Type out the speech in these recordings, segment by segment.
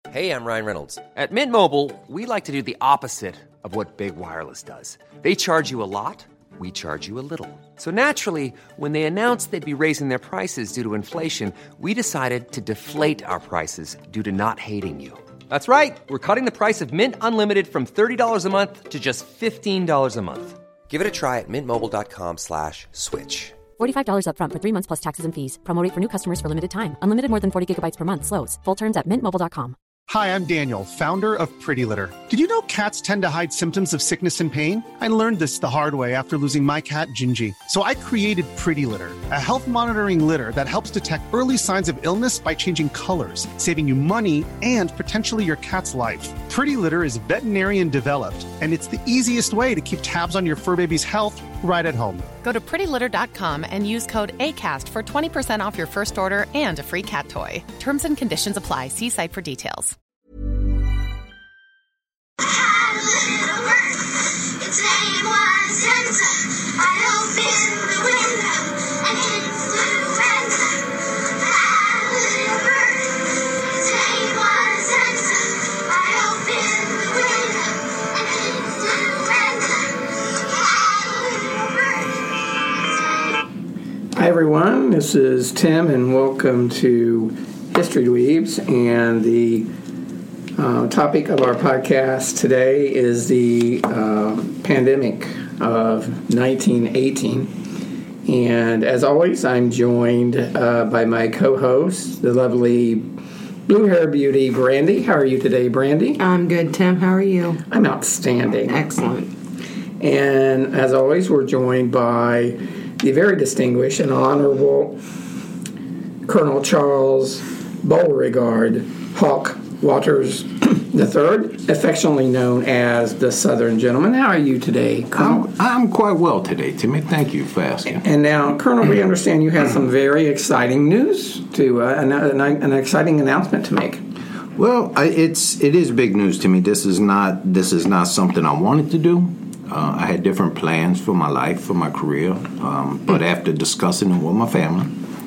Hey, I'm Ryan Reynolds. At Mint Mobile, we like to do the opposite of what Big Wireless does. They charge you a lot, we charge you a little. So naturally, when they announced they'd be raising their prices due to inflation, we decided to deflate our prices due to not hating you. That's right. We're cutting the price of Mint Unlimited from $30 a month to just $15 a month. Give it a try at mintmobile.com/switch. $45 up front for 3 months plus taxes and fees. Promo rate for new customers for limited time. Unlimited more than 40 gigabytes per month. Slows full terms at mintmobile.com. Hi, I'm Daniel, founder of Pretty Litter. Did you know cats tend to hide symptoms of sickness and pain? I learned this the hard way after losing my cat, Gingy. So I created Pretty Litter, a health monitoring litter that helps detect early signs of illness by changing colors, saving you money and potentially your cat's life. Pretty Litter is veterinarian developed, and it's the easiest way to keep tabs on your fur baby's health right at home. Go to prettylitter.com and use code ACAST for 20% off your first order and a free cat toy. Terms and conditions apply. See site for details. Hi everyone, this is Tim and welcome to History Dweebs, and the topic of our podcast today is the pandemic of 1918. And as always, I'm joined by my co-host, the lovely blue hair beauty, Brandy. How are you today, Brandy? I'm good, Tim. How are you? I'm outstanding. Excellent. And as always, we're joined by the very distinguished and honorable Colonel Charles Beauregard Hawk Waters III, affectionately known as the Southern Gentleman. How are you today, Colonel? I'm quite well today, Timmy. Thank you for asking. And now, Colonel, we understand you have some very exciting news to an exciting announcement to make. Well, it is big news to me. This is not something I wanted to do. I had different plans for my life, for my career, but after discussing it with my family,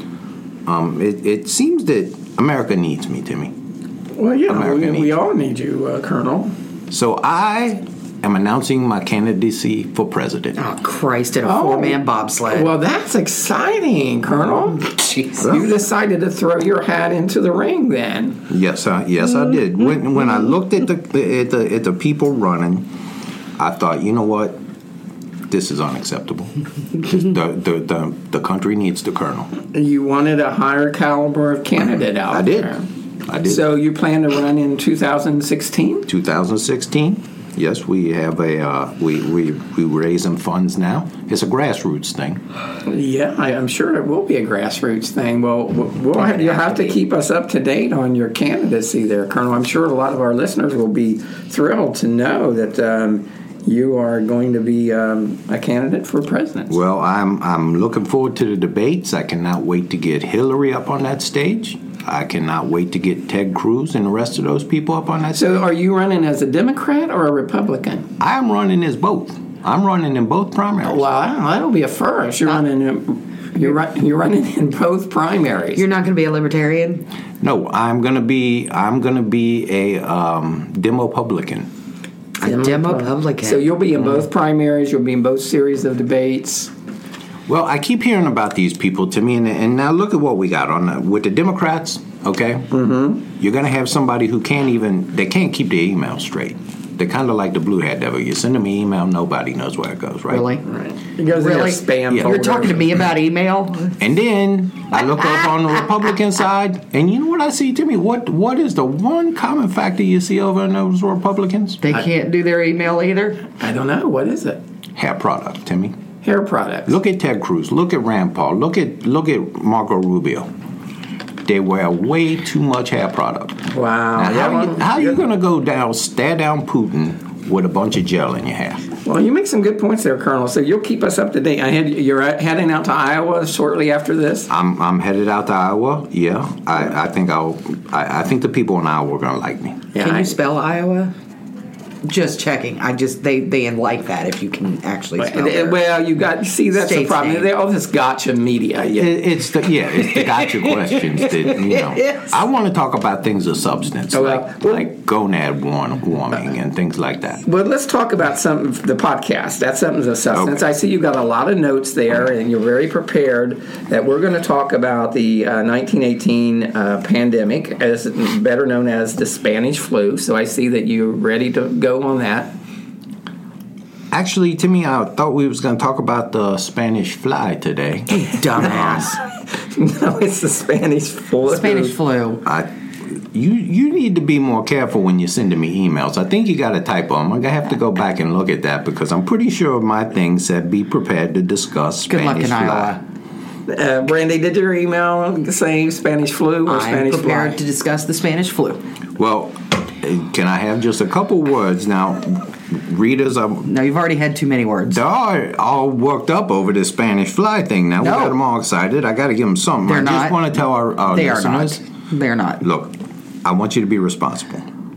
it seems that America needs me, Timmy. Well, yeah, we all need you, Colonel. So I am announcing my candidacy for president. Oh, Christ, in a four-man bobsled. Well, that's exciting, Colonel. Jesus. You decided to throw your hat into the ring then. Yes, I did. When I looked at the people running, I thought, you know what? This is unacceptable. The country needs the colonel. You wanted a higher caliber of candidate out there. I did. So you plan to run in 2016? 2016. Yes, we have we raising funds now. It's a grassroots thing. Yeah, I'm sure it will be a grassroots thing. Well, you'll have to keep us up to date on your candidacy there, Colonel. I'm sure a lot of our listeners will be thrilled to know that you are going to be a candidate for president. Well, I'm looking forward to the debates. I cannot wait to get Hillary up on that stage. I cannot wait to get Ted Cruz and the rest of those people up on that stage. So are you running as a Democrat or a Republican? I'm running as both. I'm running in both primaries. Well, that'll be a first. You're running in both primaries. You're not going to be a libertarian? No, I'm going to be a Demopublican. A Demopublican. So you'll be in both primaries. You'll be in both series of debates. Well, I keep hearing about these people, to me, and now look at what we got with the Democrats. Okay, You're going to have somebody who can't keep their email straight. They're kind of like the Blue Hat Devil. You send them an email, nobody knows where it goes, right? Really? Right. It goes in their spam folder. You're talking to me about email? And then I look up on the Republican side, and you know what I see, Timmy? What is the one common factor you see over in those Republicans? They can't do their email either? I don't know. What is it? Hair product, Timmy. Hair products. Look at Ted Cruz. Look at Rand Paul. Look at Marco Rubio. They wear way too much hair product. Wow. Now, how are you going to stare down Putin with a bunch of gel in your hair? Well, you make some good points there, Colonel. So you'll keep us up to date. You're heading out to Iowa shortly after this? I'm headed out to Iowa, yeah. I think the people in Iowa are going to like me. Yeah, Can you spell Iowa? Just checking. They like that if you can actually spell their Well, that's the state's problem. name. They're all this gotcha media. It's the gotcha questions that Yes. I want to talk about things of substance, Oh, like gonad warming and things like that. Well, let's talk about the podcast. That's something of substance. Okay. I see you got a lot of notes there, and you're very prepared that we're going to talk about the 1918 pandemic, as better known as the Spanish flu. So I see that you're ready to go on that. Actually, Timmy, I thought we was going to talk about the Spanish fly today. dumbass. No, it's the Spanish flu. Spanish flu. You need to be more careful when you're sending me emails. I think you got a typo. I'm going to have to go back and look at that because I'm pretty sure my thing said be prepared to discuss Good luck Spanish in fly. Iowa. Brandy, did your email say Spanish flu or I'm Spanish prepared fly? to discuss the Spanish flu. Well, can I have just a couple words now? Readers, No, you've already had too many words. they're all worked up over this Spanish fly thing. Now we No. got them all excited. I got to give them something. They're I just not. want to tell our They are listeners. not. They're not. Look, I want you to be responsible.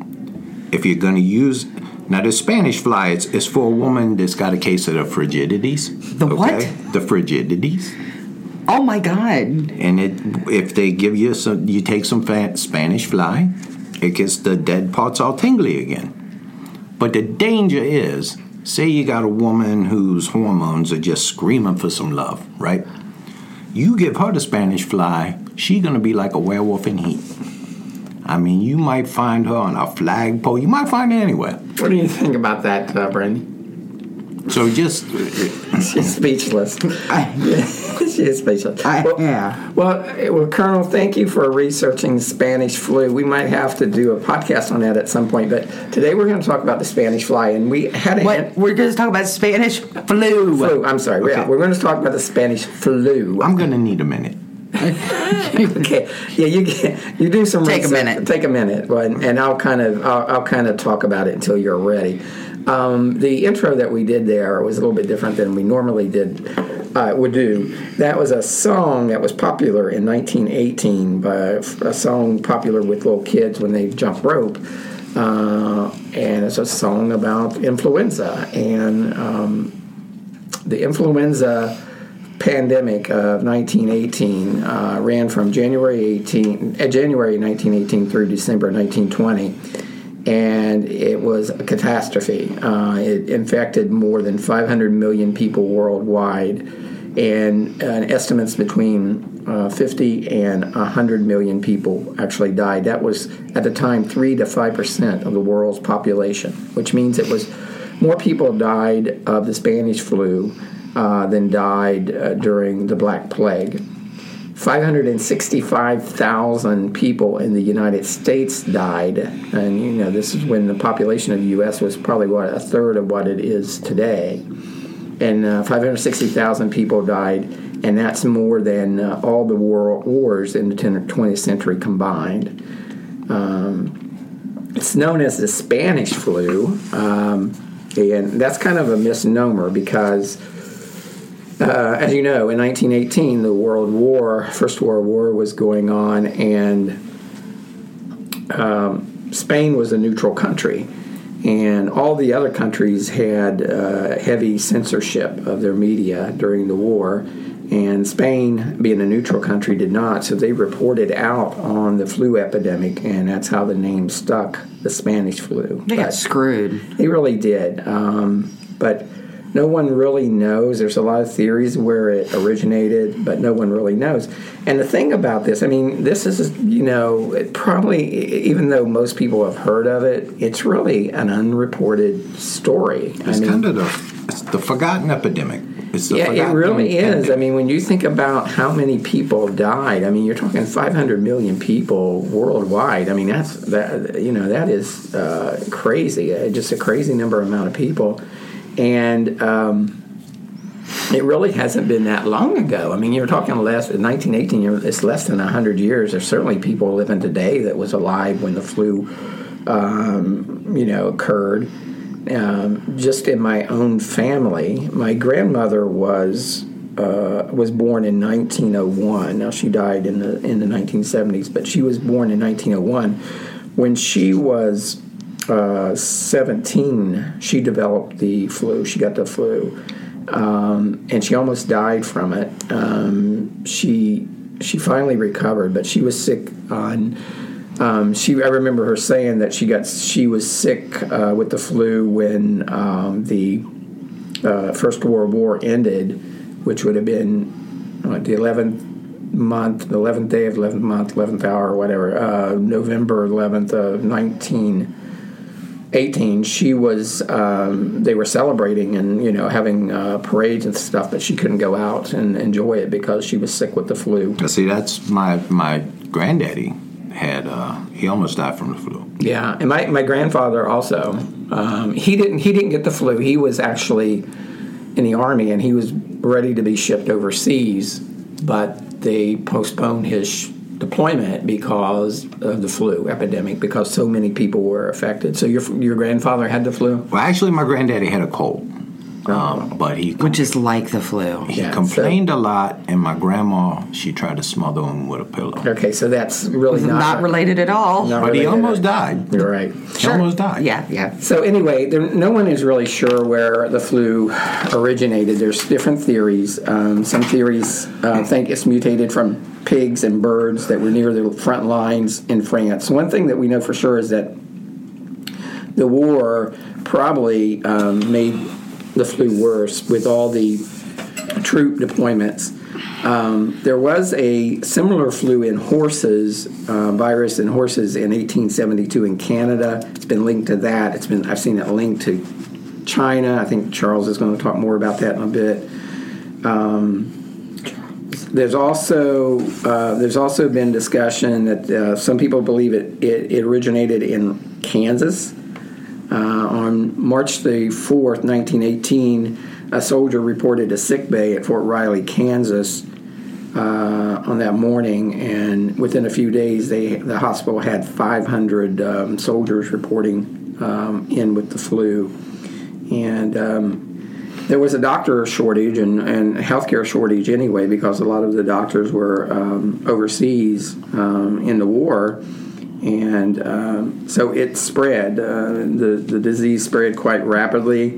If you're going to use now the Spanish fly, it's for a woman that's got a case of the frigidities. The what? The frigidities. Oh my God. And if they give you you take some Spanish fly, it gets the dead parts all tingly again. But the danger is, say you got a woman whose hormones are just screaming for some love, right? You give her the Spanish fly, she gonna be like a werewolf in heat. I mean, you might find her on a flagpole. You might find her anywhere. What do you think about that, Brandy? So just She's speechless. She is speechless. Yeah. Well, Colonel, thank you for researching Spanish flu. We might have to do a podcast on that at some point, but today we're going to talk about the Spanish fly, and we had What? We're going to talk about Spanish flu. flu. I'm sorry. Okay. Yeah, we're going to talk about the Spanish flu. I'm gonna need a minute. Okay. Yeah, you do some Take a research. minute. Take a minute, and I'll kind of talk about it until you're ready. The intro that we did there was a little bit different than we normally would do. That was a song that was popular in 1918, a song popular with little kids when they jump rope, and it's a song about influenza and the influenza pandemic of 1918 ran from January 1918 through December 1920. And it was a catastrophe. It infected more than 500 million people worldwide, and estimates between 50 and 100 million people actually died. That was, at the time, 3 to 5% of the world's population, which means it was more people died of the Spanish flu than died during the Black Plague. 565,000 people in the United States died, and this is when the population of the U.S. was probably a third of what it is today. And 560,000 people died, and that's more than all the world wars in the 20th century combined. It's known as the Spanish flu, and that's kind of a misnomer because as you know, in 1918, the First World War was going on, and Spain was a neutral country, and all the other countries had heavy censorship of their media during the war, and Spain, being a neutral country, did not, so they reported out on the flu epidemic, and that's how the name stuck, the Spanish flu. They got screwed. They really did, but no one really knows. There's a lot of theories where it originated, but no one really knows. And the thing about this, this is, it probably, even though most people have heard of it, it's really an unreported story. It's kind of it's the forgotten epidemic. It's the it really is. When you think about how many people died, you're talking 500 million people worldwide. That is crazy. Just a crazy amount of people. And it really hasn't been that long ago. You're talking 1918, it's less than 100 years. There's certainly people living today that was alive when the flu, occurred. Just in my own family, my grandmother was born in 1901. Now, she died in the 1970s, but she was born in 1901. When she was 17, she developed the flu. She got the flu, and she almost died from it. She finally recovered, but she was sick on. I remember her saying that she was sick with the flu when the First World War ended, which would have been the 11th month, the 11th day of 11th month, 11th hour, or whatever, November 11th of 1918. She was, they were celebrating and, having parades and stuff, but she couldn't go out and enjoy it because she was sick with the flu. See, that's my granddaddy had, he almost died from the flu. Yeah, and my grandfather also, he didn't get the flu. He was actually in the Army, and he was ready to be shipped overseas, but they postponed his deployment because of the flu epidemic, because so many people were affected. So your grandfather had the flu? Well, actually, my granddaddy had a cold, but which is like the flu. He complained a lot, and my grandma, she tried to smother him with a pillow. Okay, so that's really not related at all. But he almost died. You're right. He almost died. Yeah. So anyway, no one is really sure where the flu originated. There's different theories. Some theories think it's mutated from pigs and birds that were near the front lines in France. One thing that we know for sure is that the war probably made the flu worse with all the troop deployments. There was a similar flu in horses, virus in horses in 1872 in Canada. It's been linked to that. I've seen it linked to China. I think Charles is going to talk more about that in a bit. There's also been discussion that some people believe it originated in Kansas. On March the 4th, 1918, a soldier reported a sick bay at Fort Riley, Kansas, on that morning, and within a few days, the hospital had 500 soldiers reporting in with the flu, and there was a doctor shortage and healthcare shortage anyway, because a lot of the doctors were overseas in the war. And so it spread. The disease spread quite rapidly.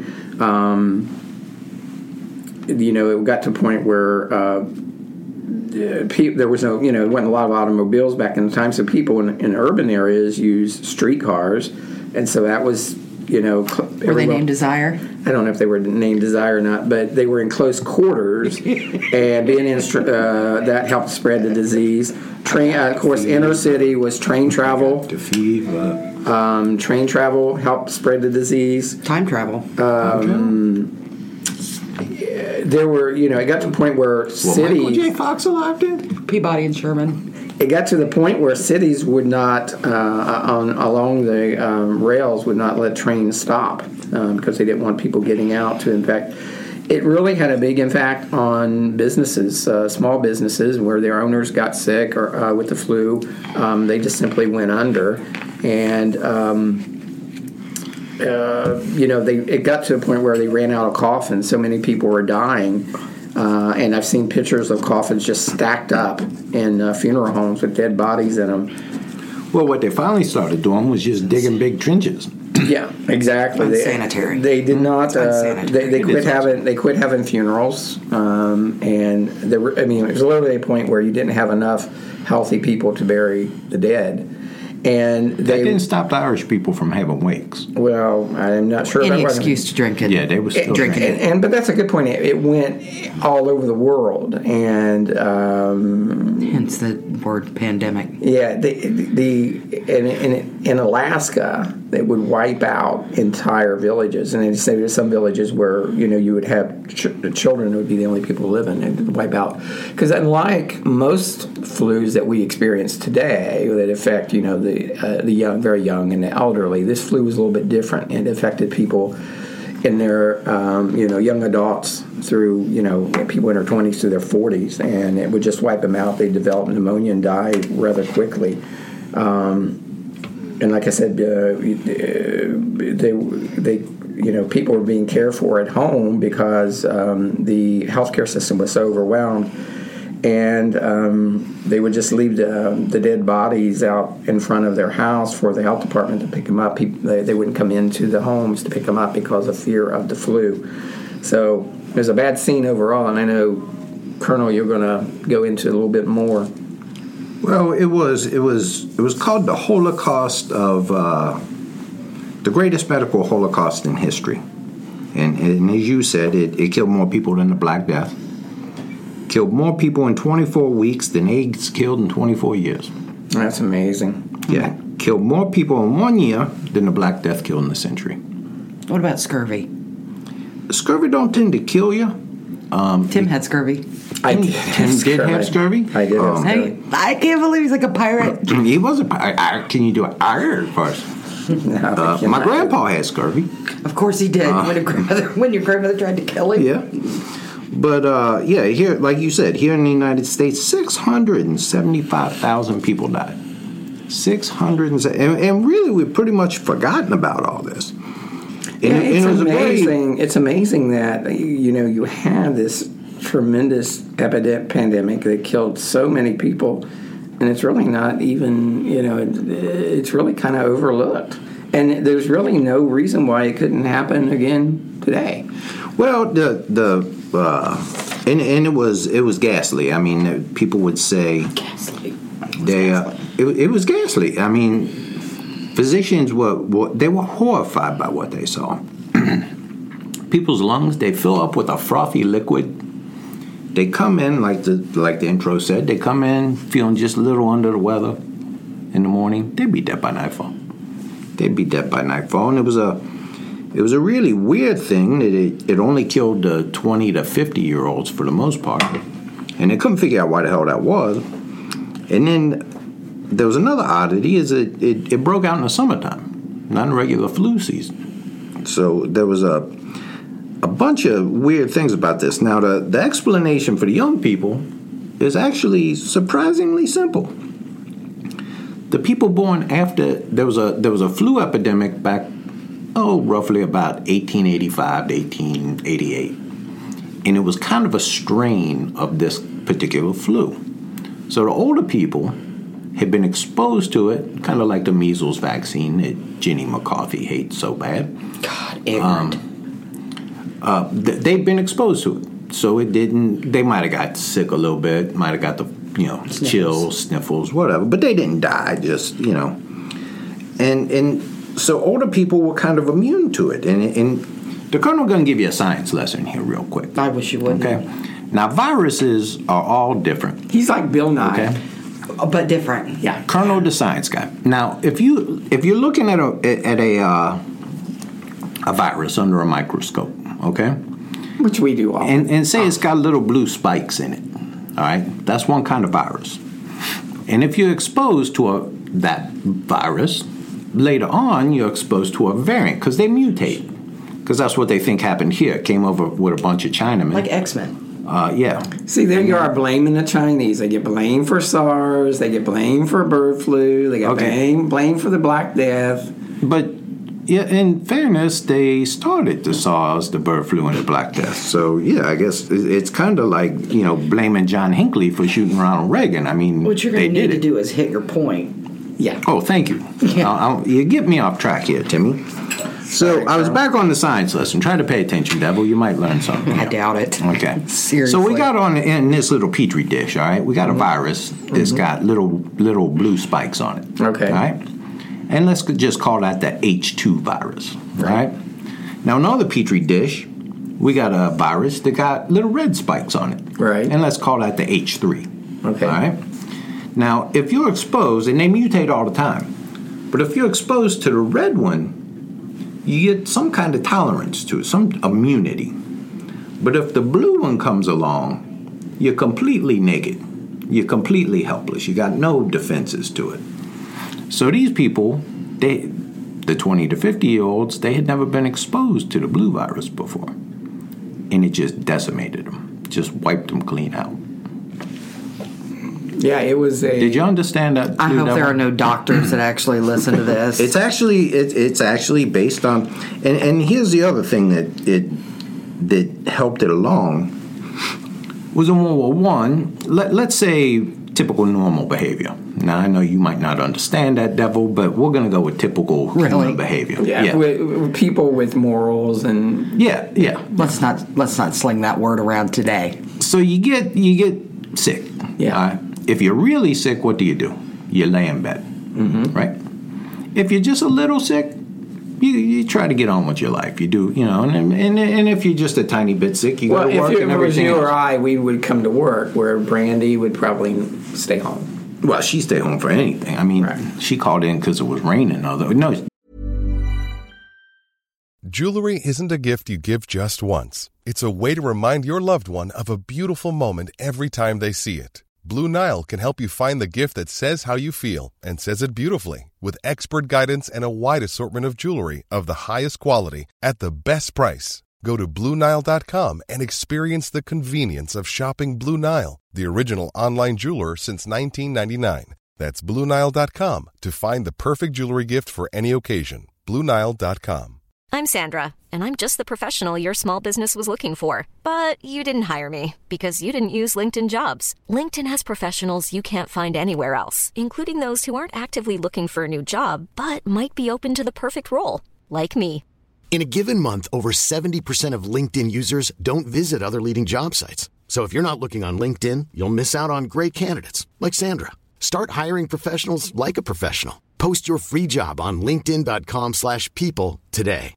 It got to a point where there was no, there wasn't a lot of automobiles back in the time, so people in urban areas used streetcars, and so that was, were they named Desire? I don't know if they were named Desire or not, but they were in close quarters, and being in that helped spread the disease. Of course, inner city was train travel. Train travel helped spread the disease. Time travel. There were, it got to a point where cities. Michael J. Fox alive did? Peabody and Sherman. It got to the point where cities would not, along the rails, would not let trains stop because they didn't want people getting out to infect. It really had a big impact on businesses, small businesses, where their owners got sick or with the flu. They just simply went under, and it got to a point where they ran out of coffins. So many people were dying, and I've seen pictures of coffins just stacked up in funeral homes with dead bodies in them. Well, what they finally started doing was just digging big trenches. Yeah, exactly. Unsanitary. They did not. They quit having. They quit having funerals, and there were. It was literally a point where you didn't have enough healthy people to bury the dead, and that didn't stop the Irish people from having wakes. Well, I'm not sure. Any excuse to drink it. Yeah, they were still drinking it. But that's a good point. It went all over the world, and hence the word pandemic. Yeah, in Alaska, they would wipe out entire villages, and they'd say there's some villages where you would have children who would be the only people living, and wipe out. Because unlike most flus that we experience today that affect the young, very young, and the elderly, this flu was a little bit different. It affected people in their young adults through people in their 20s to their 40s, and it would just wipe them out. They develop pneumonia and die rather quickly. And like I said, people were being cared for at home because the healthcare system was so overwhelmed. and they would just leave the dead bodies out in front of their house for the health department to pick them up. They wouldn't come into the homes to pick them up because of fear of the flu. So it was a bad scene overall, and I know, Colonel, you're going to go into it a little bit more. Well, it was called the Holocaust of the greatest medical Holocaust in history, and as you said, it killed more people than the Black Death. Killed more people in 24 weeks than AIDS killed in 24 years. That's amazing. Yeah, killed more people in 1 year than the Black Death killed in a century. What about scurvy? Scurvy don't tend to kill you. Tim had scurvy. Tim did have scurvy? I did have scurvy. I can't believe he's like a pirate. He was a pirate. Can you do an R first? No, My grandpa had scurvy. Of course he did. When your grandmother tried to kill him. Yeah. But, here, like you said, here in the United States, 675,000 people died. 607, and really, we've pretty much forgotten about all this. It's amazing. It's amazing that you had this tremendous pandemic that killed so many people, and it's really not even. It's really kind of overlooked, and there's really no reason why it couldn't happen again today. Well, and it was ghastly. I mean, people would say Ghastly. It was ghastly. I mean, physicians were horrified by what they saw. People's lungs, they fill up with a frothy liquid. They come in, like the intro said, they come in feeling just a little under the weather in the morning. They'd be dead by nightfall. And it was a really weird thing that it only killed the 20 to 50-year-olds for the most part. And they couldn't figure out why the hell that was. And then there was another oddity, is it broke out in the summertime, not in regular flu season. So there was a bunch of weird things about this. Now, the explanation for the young people is actually surprisingly simple. The people born after there was a flu epidemic back, roughly about 1885 to 1888, and it was kind of a strain of this particular flu. So the older people had been exposed to it, kind of like the measles vaccine that Jenny McCarthy hates so bad. God, ignorant. They've been exposed to it, so it didn't. They might have got sick a little bit, might have got the chills, sniffles, whatever, but they didn't die. Just and so older people were kind of immune to it. And the Colonel going to give you a science lesson here, real quick. I wish you would. Okay. Now, viruses are all different. He's like Bill Nye. Okay. But different. Yeah. Colonel, the science guy. Now, if you're looking at a virus under a microscope, okay, Which we do often. and say it's got little blue spikes in it, all right, that's one kind of virus. And if you're exposed to that virus, later on you're exposed to a variant because they mutate. Because that's what they think happened here. It came over with a bunch of Chinamen. Like X-Men. Yeah. See, there you are blaming the Chinese. They get blamed for SARS. They get blamed for bird flu. They get blamed for the Black Death. But, yeah, in fairness, they started the SARS, the bird flu, and the Black Death. So, yeah, I guess it's kind of like, blaming John Hinckley for shooting Ronald Reagan. I mean, what you're going to need to do is hit your point. Yeah. Oh, thank you. Yeah. You get me off track here, Timmy. So I was back on the science lesson. Try to pay attention, Devil. You might learn something. I doubt it. Okay. Seriously. So we got in this little petri dish, all right? We got a virus that's got little blue spikes on it. Okay. All right? And let's just call that the H2 virus. Right? Now, in another petri dish, we got a virus that got little red spikes on it. Right. And let's call that the H3. Okay. All right? Now, if you're exposed, and they mutate all the time, but if you're exposed to the red one, you get some kind of tolerance to it, some immunity. But if the blue one comes along, you're completely naked. You're completely helpless. You got no defenses to it. So these people, the 20 to 50-year-olds, they had never been exposed to the blue virus before. And it just decimated them, just wiped them clean out. Yeah, it was a... Did you understand that? I hope there are no doctors that actually listen to this. It's actually based on, and here's the other thing that helped it along was in World War One. Let's say typical normal behavior. Now, I know you might not understand that, Devil, but we're going to go with typical human behavior. Yeah. With people with morals and... Yeah. Let's not sling that word around today. So you get sick. Yeah. If you're really sick, what do? You lay in bed, right? If you're just a little sick, you try to get on with your life. You do, and if you're just a tiny bit sick, you go to work and everything. Well, if it was you or I, we would come to work, where Brandy would probably stay home. Well, she stayed home for anything. I mean, She called in because it was raining. No. Jewelry isn't a gift you give just once. It's a way to remind your loved one of a beautiful moment every time they see it. Blue Nile can help you find the gift that says how you feel and says it beautifully, with expert guidance and a wide assortment of jewelry of the highest quality at the best price. Go to BlueNile.com and experience the convenience of shopping Blue Nile, the original online jeweler since 1999. That's BlueNile.com to find the perfect jewelry gift for any occasion. BlueNile.com. I'm Sandra, and I'm just the professional your small business was looking for. But you didn't hire me because you didn't use LinkedIn Jobs. LinkedIn has professionals you can't find anywhere else, including those who aren't actively looking for a new job, but might be open to the perfect role, like me. In a given month, over 70% of LinkedIn users don't visit other leading job sites. So if you're not looking on LinkedIn, you'll miss out on great candidates like Sandra. Start hiring professionals like a professional. Post your free job on linkedin.com/people today.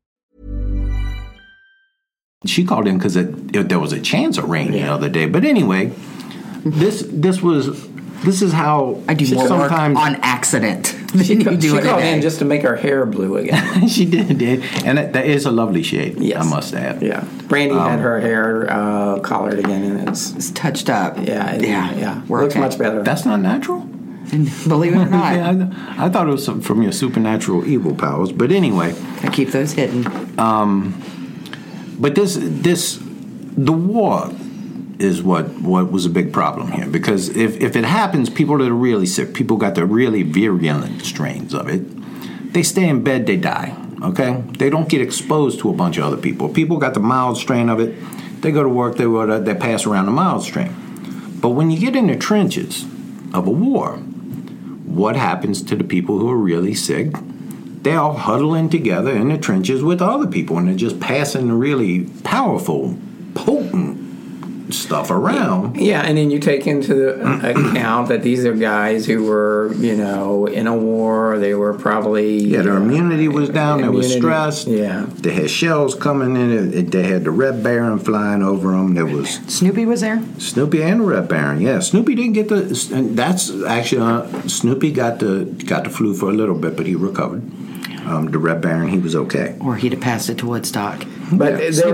She called in because there was a chance of rain the other day. But anyway, this is how I do more sometimes work on accident. She called in just to make her hair blue again. She did, and that is a lovely shade. Yes. I must add. Yeah, Brandy had her hair collared again, and it's touched up. Yeah. Looks much better. That's not natural. Believe it or not. Yeah, I thought it was from your supernatural evil powers. But anyway, I keep those hidden. But the war is what was a big problem here, because if it happens, people that are really sick, people got the really virulent strains of it, they stay in bed, they die. Okay, they don't get exposed to a bunch of other people. People got the mild strain of it, they go to work, they pass around the mild strain. But when you get in the trenches of a war, what happens to the people who are really sick? They all huddle in together in the trenches with other people, and they're just passing the really powerful, potent stuff around. Yeah, and then you take into account that these are guys who were, in a war. They were probably... Yeah, their immunity was down. They were stressed. Yeah. They had shells coming in. They had the Red Baron flying over them. There was... Snoopy was there? Snoopy and the Red Baron, yeah. Snoopy didn't get the... And that's actually... Snoopy got the flu for a little bit, but he recovered. The Red Baron, he was okay. Or he'd have passed it to Woodstock. But there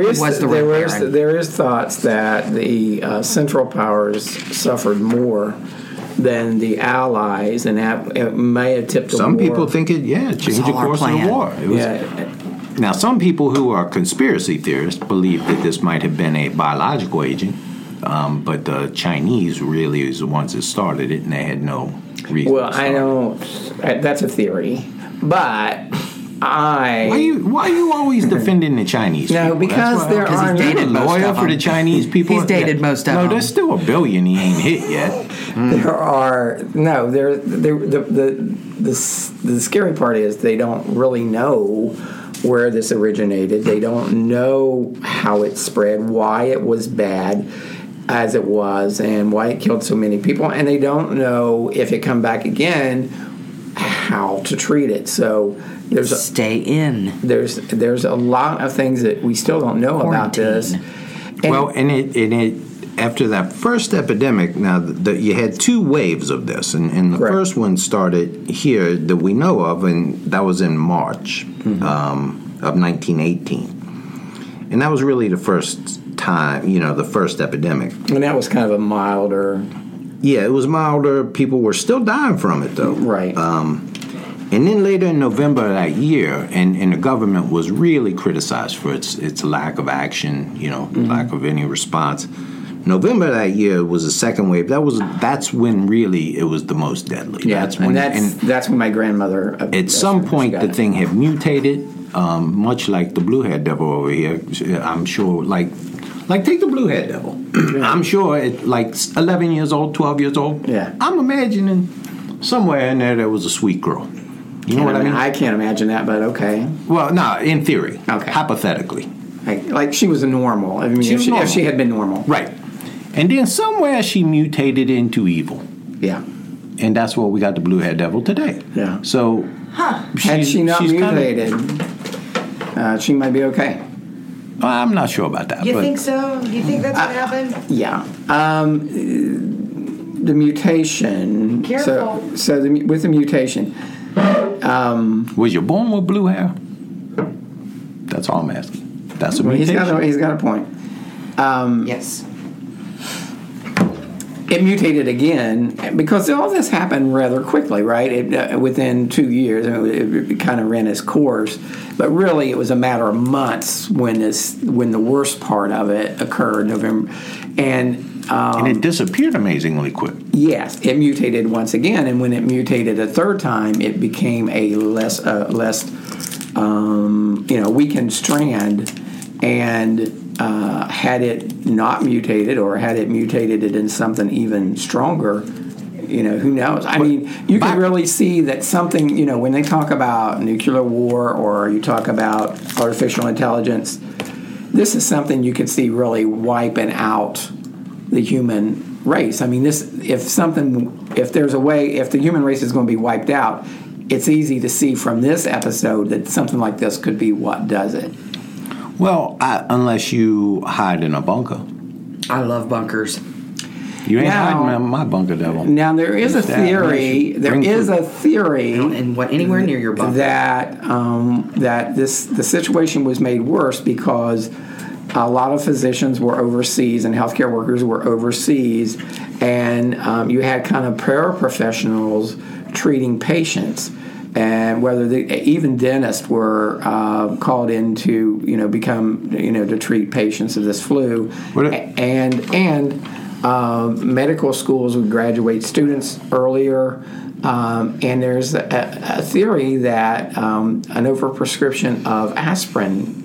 is thoughts that the Central Powers suffered more than the Allies, and that it may have tipped the war. Some people think it changed the course of the war. Now, some people who are conspiracy theorists believe that this might have been a biological agent, but the Chinese really is the ones that started it, and they had no reason. Well, I know that's a theory, but why are you always defending the Chinese people? No, because there are... He's dated lawyer for the Chinese people. He's dated most of them. No, there's still a billion he ain't hit yet. There are... No, the scary part is they don't really know where this originated. They don't know how it spread, why it was bad as it was, and why it killed so many people. And they don't know if it come back again, how to treat it. So... Stay in. There's a lot of things that we still don't know about this. And it after that first epidemic, now you had two waves of this, and the first one started here that we know of, and that was in March of 1918, and that was really the first time, the first epidemic. And that was kind of a milder. Yeah, it was milder. People were still dying from it, though. Right. And then later in November of that year, and the government was really criticized for its lack of action, lack of any response. November of that year was the second wave. That's when really it was the most deadly. Yeah, that's when my grandmother... At some point, the thing had mutated, much like the blue-haired devil over here. I'm sure, like Like, take the blue hair devil. I'm sure at like 11 years old, 12 years old, I'm imagining somewhere in there was a sweet girl. You know what I mean? I can't imagine that, but okay. Well, no, in theory. Okay. Hypothetically. Like she was a normal. I mean, if she had been normal. Right. And then somewhere she mutated into evil. Yeah. And that's where we got the blue hair devil today. Yeah. So, had she not mutated, she might be okay. I'm not sure about that. You think so? You think that's what happened? Yeah. The mutation. Careful. With the mutation. Was you born with blue hair? That's all I'm asking. That's a mutation. He's got a point. Yes. It mutated again because all this happened rather quickly, right? Within 2 years, it kind of ran its course. But really, it was a matter of months when the worst part of it occurred, November, and it disappeared amazingly quick. Yes, it mutated once again, and when it mutated a third time, it became a less weakened strand, and had it not mutated, or had it mutated it in something even stronger, who knows? I mean, you can really see that something, when they talk about nuclear war or you talk about artificial intelligence, this is something you could see really wiping out the human race. I mean, if the human race is going to be wiped out, it's easy to see from this episode that something like this could be what does it. Well, unless you hide in a bunker. I love bunkers. You ain't hiding in my bunker, devil. Now, there is a theory. Anywhere near your bunker. That the situation was made worse because a lot of physicians were overseas and healthcare workers were overseas, and you had kind of paraprofessionals treating patients. And even dentists were called in to to treat patients of this flu, and medical schools would graduate students earlier. And there's a theory that an overprescription of aspirin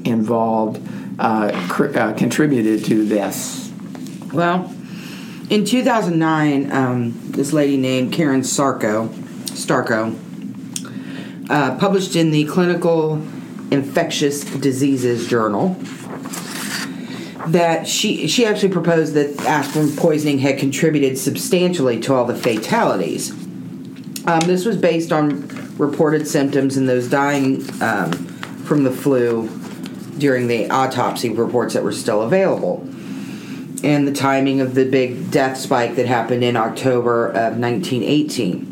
contributed to this. Well, in 2009, this lady named Karen Starko published in the Clinical Infectious Diseases Journal that she actually proposed that aspirin poisoning had contributed substantially to all the fatalities. This was based on reported symptoms in those dying from the flu during the autopsy reports that were still available, and the timing of the big death spike that happened in October of 1918.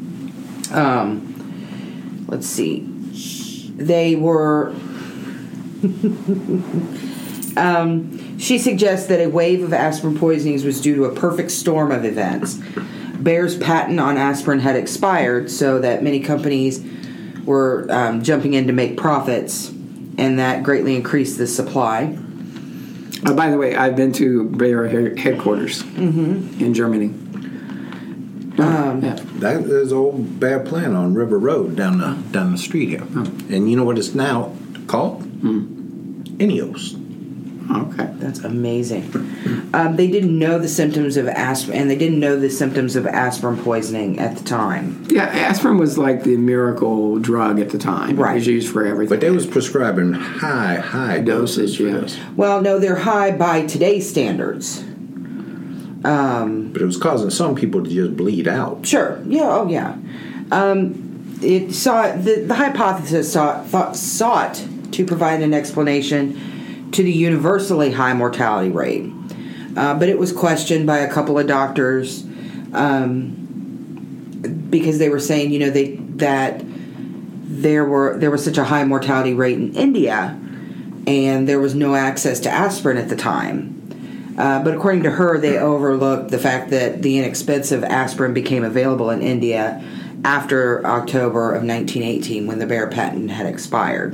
Let's see. They were... she suggests that a wave of aspirin poisonings was due to a perfect storm of events. Bayer's patent on aspirin had expired, so that many companies were jumping in to make profits, and that greatly increased the supply. By the way, I've been to Bayer headquarters in Germany. There's an old Bayer plant on River Road down the street here. And you know what it's now called? Ineos. Okay. That's amazing. They didn't know the symptoms of aspirin, and they didn't know the symptoms of aspirin poisoning at the time. Yeah, aspirin was like the miracle drug at the time. Right. It was used for everything. But they was prescribing high doses for this. Well, no, they're high by today's standards. But it was causing some people to just bleed out. Sure. Yeah. Oh, yeah. The hypothesis sought to provide an explanation to the universally high mortality rate, but it was questioned by a couple of doctors because they were saying, that there was such a high mortality rate in India, and there was no access to aspirin at the time. But according to her, they overlooked the fact that the inexpensive aspirin became available in India after October of 1918, when the Bayer patent had expired.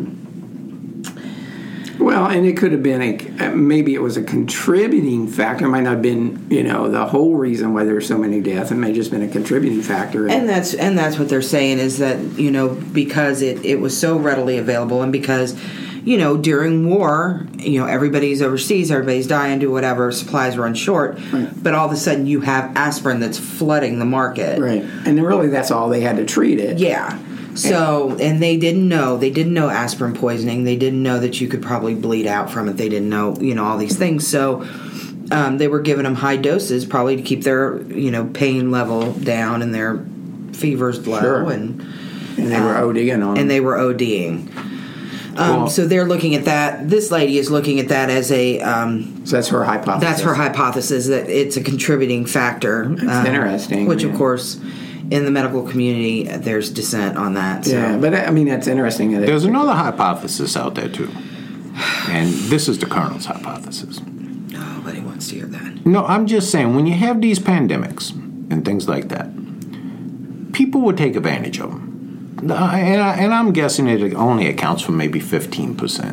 Well, and it could have been maybe it was a contributing factor. It might not have been, the whole reason why there's so many deaths. It may have just been a contributing factor. And that's what they're saying is that, because it was so readily available, and because, during war, everybody's overseas, everybody's dying, do whatever, supplies run short, but all of a sudden you have aspirin that's flooding the market. Right. And really that's all they had to treat it. Yeah. So, and they didn't know aspirin poisoning. They didn't know that you could probably bleed out from it. They didn't know, all these things. So, they were giving them high doses probably to keep their, pain level down and their fevers low. Sure. And they were ODing on them. And they were ODing. So they're looking at that. This lady is looking at that as a... so that's her hypothesis. That's her hypothesis, that it's a contributing factor. That's interesting. Which, of course... in the medical community, there's dissent on that. So. Yeah, but that's interesting. There's another hypothesis out there, too. And this is the Colonel's hypothesis. Nobody wants to hear that. No, I'm just saying, when you have these pandemics and things like that, people would take advantage of them. And I'm guessing it only accounts for maybe 15%.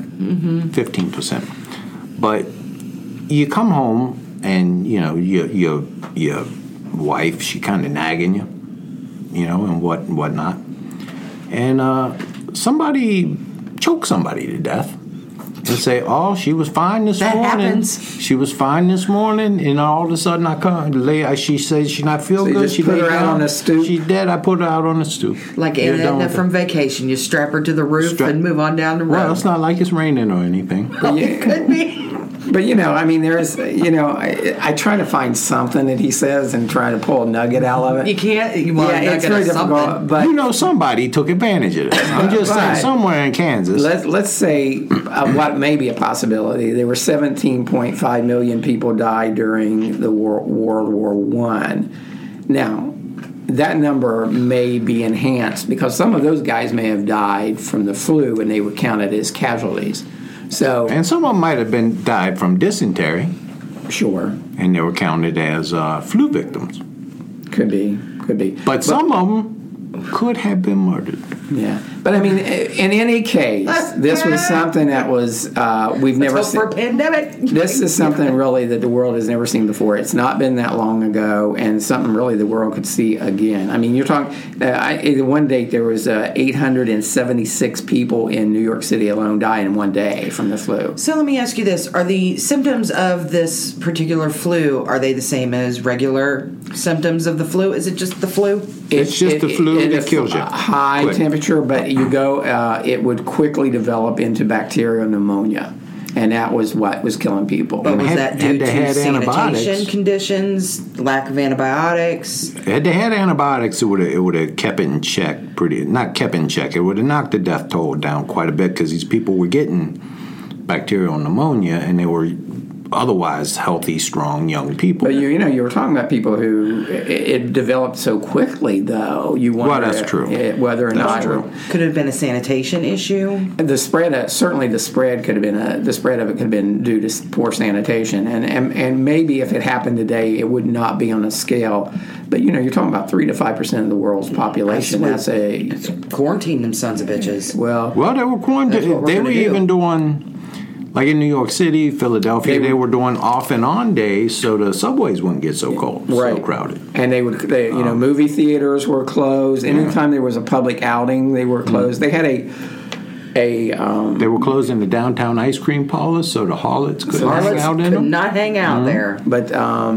15%. But you come home and, your wife, she kind of nagging you. And whatnot. And somebody choked somebody to death and say, oh, she was fine this morning. That happens. She was fine this morning, and all of a sudden I come, she says she not feel good. She put her out on the stoop? She did. I put her out on the stoop. Like Edna from Vacation. You strap her to the roof and move on down the road. Well, it's not like it's raining or anything. It could be. But, there's, I try to find something that he says and try to pull a nugget out of it. You can't. You want a nugget it's very of difficult. something. But somebody took advantage of it. I'm just saying, somewhere in Kansas. Let's say what may be a possibility. There were 17.5 million people died during the World War I. Now, that number may be enhanced because some of those guys may have died from the flu and they were counted as casualties. So, and some of them might have died from dysentery. Sure. And they were counted as flu victims. Could be. But some of them could have been murdered. Yeah. But, in any case, this was something that was, we've never seen. For a pandemic. This is something really that the world has never seen before. It's not been that long ago, and something really the world could see again. You're talking, one date there was 876 people in New York City alone died in one day from the flu. So let me ask you this. Are the symptoms of this particular flu, are they the same as regular symptoms of the flu? Is it just the flu? It's just the flu that kills you. High temperature, but you go, it would quickly develop into bacterial pneumonia, and that was what was killing people. But was that due to sanitation conditions, lack of antibiotics? Had they had antibiotics, it would have kept it in check. Not kept in check. It would have knocked the death toll down quite a bit because these people were getting bacterial pneumonia, and they were otherwise healthy, strong, young people. But you were talking about people who it developed so quickly, though. You wonder that's true. Whether or that's not true. Could it have been a sanitation issue. The spread, certainly the spread could have been the spread of it could have been due to poor sanitation, and maybe if it happened today, it would not be on a scale. But you're talking about 3 to 5% of the world's population. That's quarantine them sons of bitches. Well, they were quarantined. They were even doing. Like in New York City, Philadelphia, they were doing off and on days so the subways wouldn't get so cold, so crowded. And they movie theaters were closed. Anytime there was a public outing, they were closed. They had they were closing the downtown ice cream parlors so the harlots couldn't hang out in them. Could not hang out there. But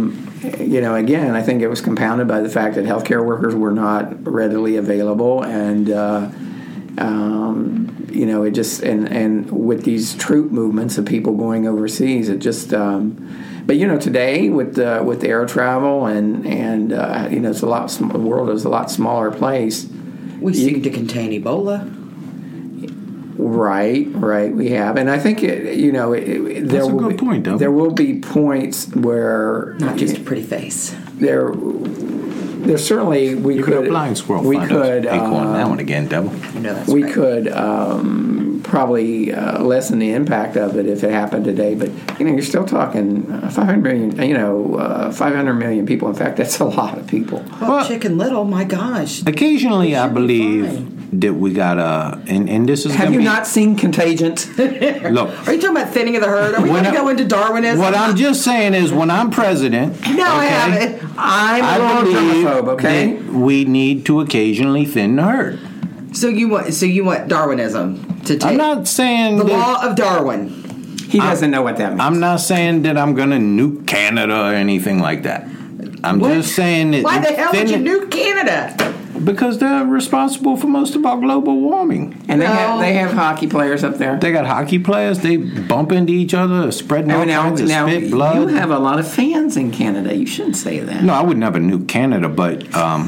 again, I think it was compounded by the fact that healthcare workers were not readily available, and it just and with these troop movements of people going overseas, it just. But today with air travel and it's the world is a lot smaller place. We seem to contain Ebola. Right, we have, and I think there will be points where not just a pretty face. There's certainly we could a blind squirrel. We could acorn that one again, devil. We could probably lessen the impact of it if it happened today. But you're still talking 500 million. 500 million people. In fact, that's a lot of people. Well, Chicken Little, my gosh. Occasionally, I believe that we got and this is. Have you not seen Contagion? Look, are you talking about thinning of the herd? Are we going to go into Darwinism? What I'm just saying is, when I'm president, I haven't. I'm a little germaphobe. Okay, we need to occasionally thin the herd. So you want Darwinism to take. I'm not saying the that, law of Darwin. He doesn't know what that means. I'm not saying that I'm going to nuke Canada or anything like that. I'm just saying that. Why the hell would you nuke Canada? Because they're responsible for most of our global warming. And they have hockey players up there. They got hockey players. They bump into each other, spreading all kinds of spit, blood. You have a lot of fans in Canada. You shouldn't say that. No, I would never nuke Canada, but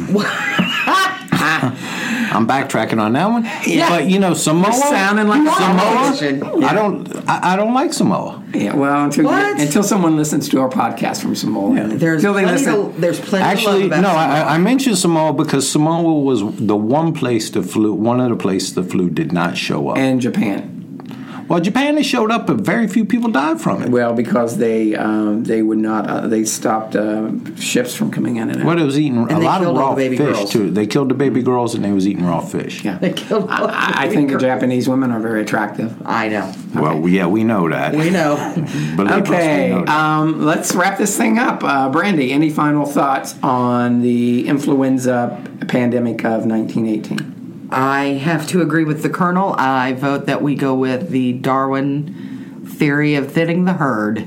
I'm backtracking on that one. Yeah. But Samoa. You're sounding like Samoa. Yeah. I don't like Samoa. Yeah, well, until someone listens to our podcast from Samoa. Yeah. There's plenty Actually, of love about Samoa. I mentioned Samoa because Samoa was the one place one of the places the flu did not show up. And Japan. Well, Japan has showed up, but very few people died from it. Well, because they would not they stopped ships from coming in and out. Well, it was eating a lot of raw fish girls. too. They killed the baby girls and they was eating raw fish. Yeah, they killed. I think the Japanese women are very attractive. I know. Well, yeah, we know that. We know. Okay, let's wrap this thing up. Brandy, any final thoughts on the influenza pandemic of 1918? I have to agree with the Colonel. I vote that we go with the Darwin theory of thinning the herd.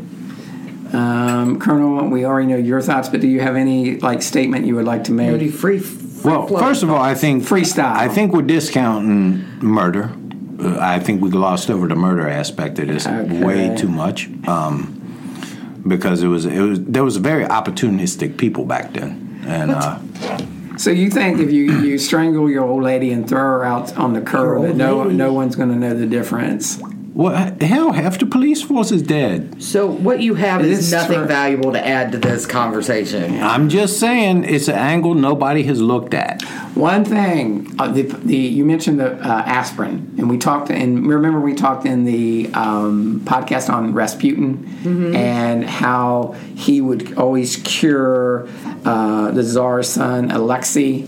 Colonel, we already know your thoughts, but do you have any statement you would like to make? Well, first of all, I think freestyle. I think we're discounting murder. I think we glossed over the murder aspect of this way too much, because there was very opportunistic people back then, and. So you think if you strangle your old lady and throw her out on the curb, that no one's going to know the difference? Well, hell, half the police force is dead. So what you have is nothing valuable to add to this conversation. I'm just saying it's an angle nobody has looked at. One thing, you mentioned the aspirin, and we talked in the podcast on Rasputin and how he would always cure the Tsar's son Alexei.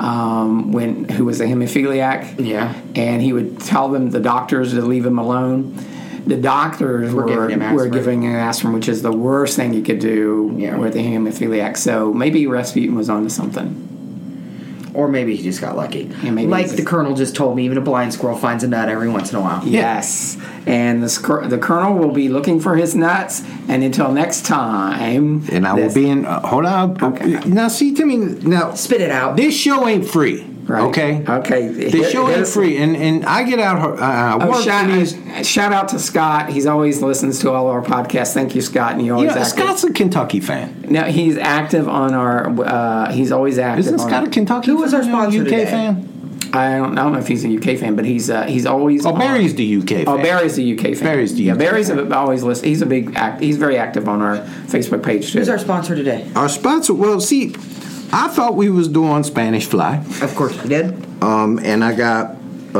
Who was a hemophiliac, and he would tell the doctors to leave him alone. The doctors were giving him aspirin, which is the worst thing you could do with a hemophiliac. So maybe Rasputin was onto something. Or maybe he just got lucky. Like the Colonel just told me, even a blind squirrel finds a nut every once in a while. Yes. And the Colonel will be looking for his nuts. And until next time. And I will be in. Hold on. Okay. Now, see, Timmy, now. Spit it out. This show ain't free. Right. Okay. This show ain't free. And I get out. Shout out to Scott. He's always listens to all our podcasts. Thank you, Scott. And Scott's a Kentucky fan. No, he's active on our. He's always active. Isn't Scott a Kentucky fan? Who was our sponsor UK today? fan? I don't know if he's a UK fan, but he's always. Oh, Barry's the UK fan. Oh, Barry's the UK fan. Barry's always listen. He's he's very active on our Facebook page too. Who's our sponsor today? Our sponsor. Well, see, I thought we was doing Spanish Fly. Of course we did. And I got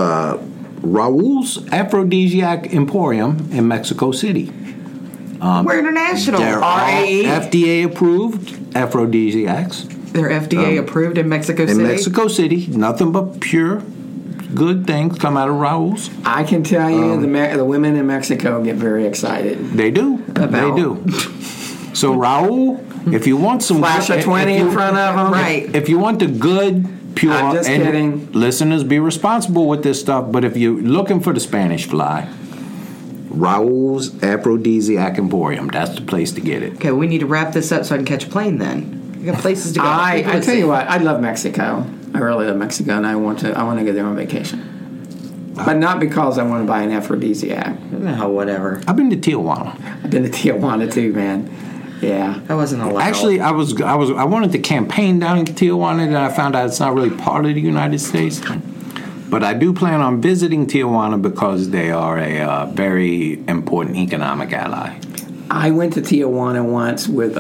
Raul's Aphrodisiac Emporium in Mexico City. We're international. They're RAE. FDA approved aphrodisiacs. They're FDA approved in Mexico City? In Mexico City. Nothing but pure good things come out of Raul's. I can tell you the women in Mexico get very excited. They do. They do. So Raul, if you want some... Flash a 20 in front of them. Right. If you want the good... Pure, I'm just kidding. Listeners, be responsible with this stuff. But if you're looking for the Spanish Fly, Raul's Aphrodisiac Emporium, that's the place to get it. Okay, we need to wrap this up so I can catch a plane then. We got places to go. I tell you what, I love Mexico. I really love Mexico, and I want to go there on vacation. But not because I want to buy an aphrodisiac. No, whatever. I've been to Tijuana. I've been to Tijuana too, man. Yeah, that wasn't allowed. Actually, I wanted to campaign down in Tijuana, and I found out it's not really part of the United States. But I do plan on visiting Tijuana because they are a very important economic ally. I went to Tijuana once with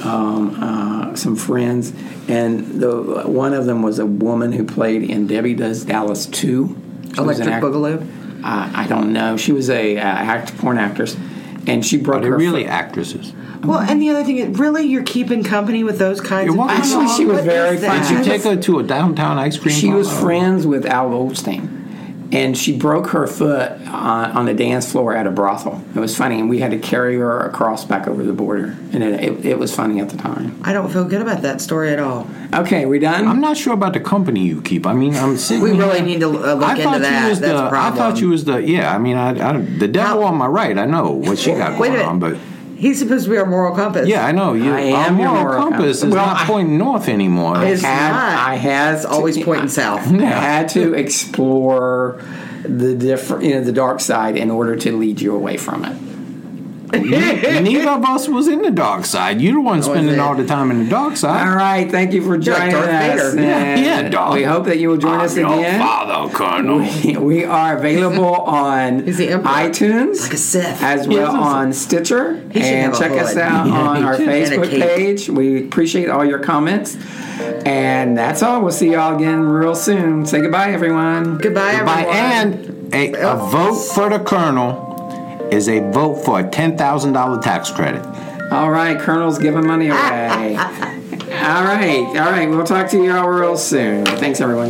some friends, and one of them was a woman who played in Debbie Does Dallas 2. Electric Boogaloo? I don't know. She was a porn actress, and she broke her really actresses. Well, and the other thing is, really, you're keeping company with those kinds of people? Actually, she was very fun. Did you take her to a downtown ice cream She bar? was friends with Al Goldstein. and she broke her foot on the dance floor at a brothel. It was funny, and we had to carry her across back over the border, and it was funny at the time. I don't feel good about that story at all. Okay, we done? I'm not sure about the company you keep. I mean, I'm sitting. We really here. need to look into that. That's a problem. I thought you was the. Yeah, I mean, the devil on my right. I know what she got going on, but. He's supposed to be our moral compass. Yeah, I know. Our moral compass is not pointing north anymore. It's always pointing south. I had to explore the different, the dark side in order to lead you away from it. Neither of us was in the dark side. You're the one spending all the time in the dark side. All right, thank you for joining us. Yeah, we hope that you will join us again. Your father, Colonel. We are available on iTunes, like a Sith, as well on Stitcher, and check us out on our Facebook page. We appreciate all your comments. And that's all. We'll see y'all again real soon. Say goodbye, everyone. Goodbye, everyone. And a vote for the Colonel is a vote for a $10,000 tax credit. All right, Colonel's giving money away. All right. We'll talk to you all real soon. Thanks, everyone.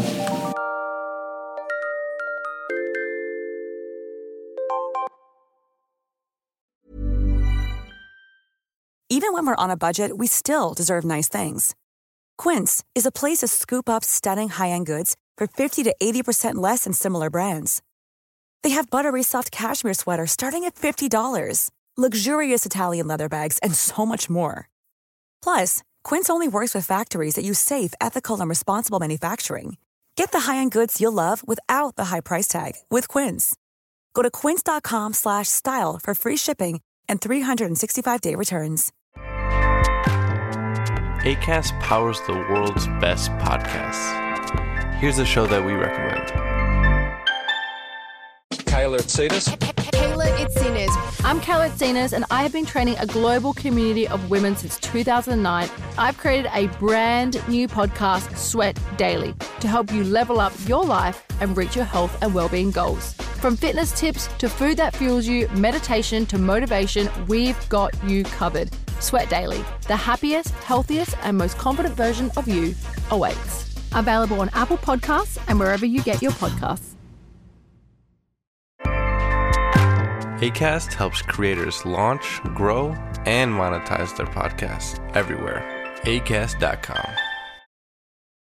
Even when we're on a budget, we still deserve nice things. Quince is a place to scoop up stunning high-end goods for 50 to 80% less than similar brands. They have buttery soft cashmere sweaters starting at $50, luxurious Italian leather bags, and so much more. Plus, Quince only works with factories that use safe, ethical, and responsible manufacturing. Get the high-end goods you'll love without the high price tag with Quince. Go to quince.com/style for free shipping and 365-day returns. Acast powers the world's best podcasts. Here's a show that we recommend. Kayla Itsinas. Kayla Itsinas. I'm Kayla Itsinas, and I have been training a global community of women since 2009. I've created a brand new podcast, Sweat Daily, to help you level up your life and reach your health and well-being goals. From fitness tips to food that fuels you, meditation to motivation, we've got you covered. Sweat Daily, the happiest, healthiest, and most confident version of you awaits. Available on Apple Podcasts and wherever you get your podcasts. Acast helps creators launch, grow, and monetize their podcasts everywhere. Acast.com.